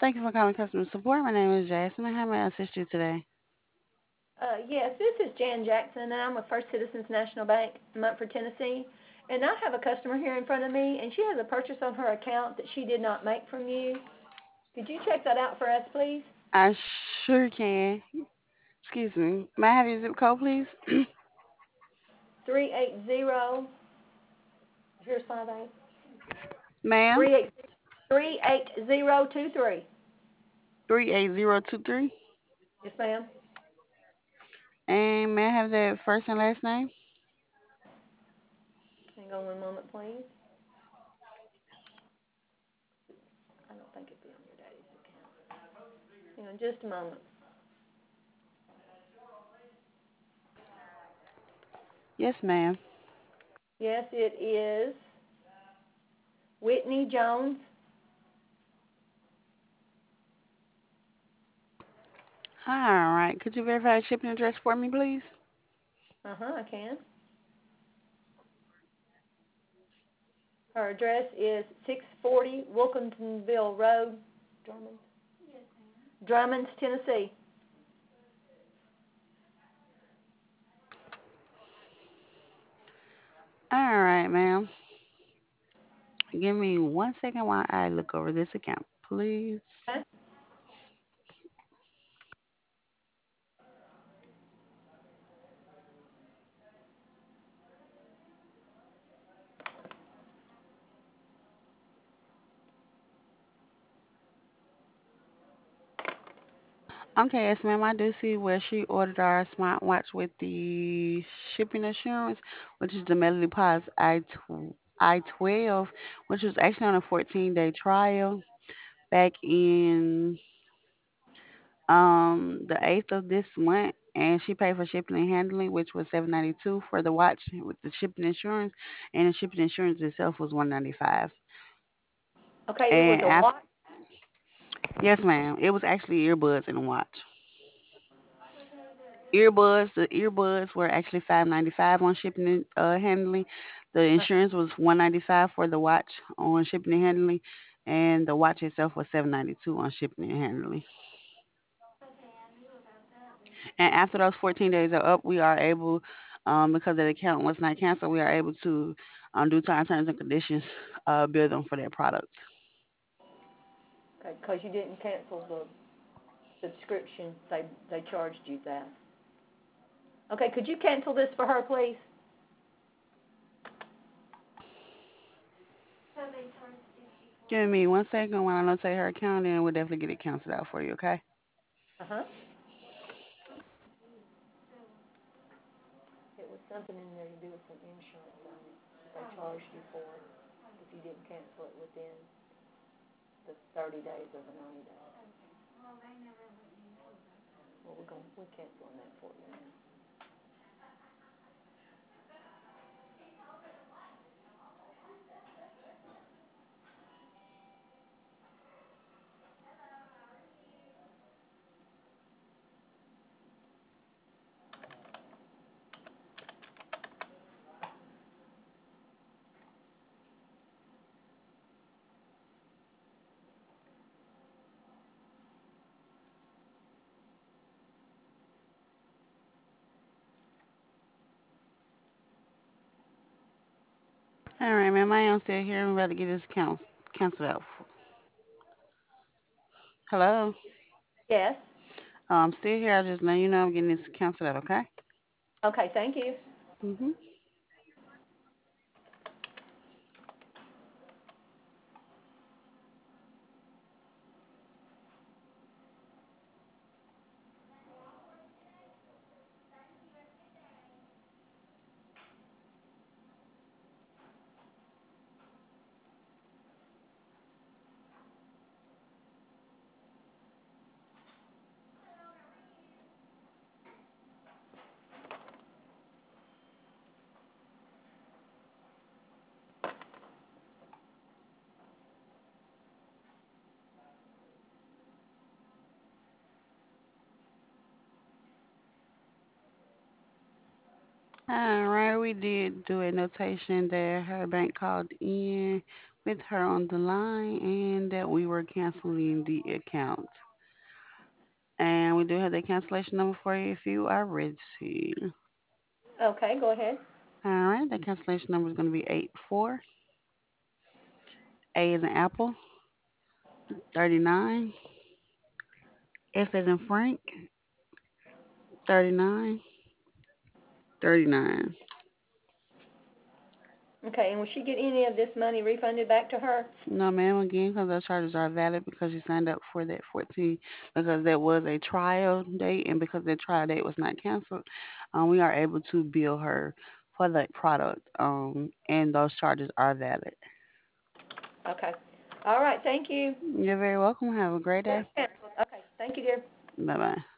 Thank you for calling customer support. My name is Jasmine. How may I assist you today? Yes, this is Jan Jackson, and I'm with First Citizens National Bank, Montford, Tennessee. And I have a customer here in front of me, and she has a purchase on her account that she did not make from you. Could you check that out for us, please? I sure can. Excuse me. May I have your zip code, please? 380, here's 58, Ma'am, 38023. 38023. Yes, ma'am. And may I have that first and last name? Hang on one moment, please. I don't think it'd be on your daddy's account. Hang on just a moment. Yes, ma'am. Yes, it is Whitney Jones. All right. Could you verify the shipping address for me, please? Uh-huh, I can. Her address is 640 Wilkinsonville Road, Drummond, Drummonds, Tennessee. All right, ma'am. Give me 1 second while I look over this account, please. Okay. Okay, yes, ma'am. I do see where she ordered our smartwatch with the shipping assurance, which is the Melody Pause I12, which was actually on a 14-day trial back in the 8th of this month, and she paid for shipping and handling, which was 792 for the watch with the shipping insurance, and the shipping insurance itself was 195. Okay, it was And a after, watch. yes, ma'am, it was actually earbuds in the watch. The earbuds were actually 595 on shipping and handling. The Uh, insurance was 195 for the watch on shipping and handling, and the watch itself was 792 on shipping and handling. And after those 14 days are up, we are able, because the account was not canceled, we are able to, due to our terms and conditions, bill them for their product. okay, because you didn't cancel the subscription, they charged you that. Okay, could you cancel this for her, please? Give me 1 second when I notate her account, and we'll definitely get it canceled out for you, okay? Uh huh. It was something in there to do with some insurance on it that they charged you for if you didn't cancel it within the 30 days or the 90 days. Well, we're canceling that for you now. All right, ma'am, I am still here. I'm about to get this canceled out. Hello? Yes. I'm still here. I just let you know I'm getting this canceled out, okay? Okay, thank you. Mm-hmm. All right, we did do a notation that her bank called in. with her on the line and that we were canceling the account. And we do have the cancellation number for you if you are ready. Okay, go ahead. All right, the cancellation number is going to be 84. A is in Apple, 39. F as in Frank, 39, 39. Okay, and will she get any of this money refunded back to her? No, ma'am, again, because those charges are valid because you signed up for that 14, because that was a trial date, and because that trial date was not canceled, we are able to bill her for that product, and those charges are valid. Okay. All right, thank you. You're very welcome. Have a great day. That's canceled. Okay, thank you, dear. Bye bye.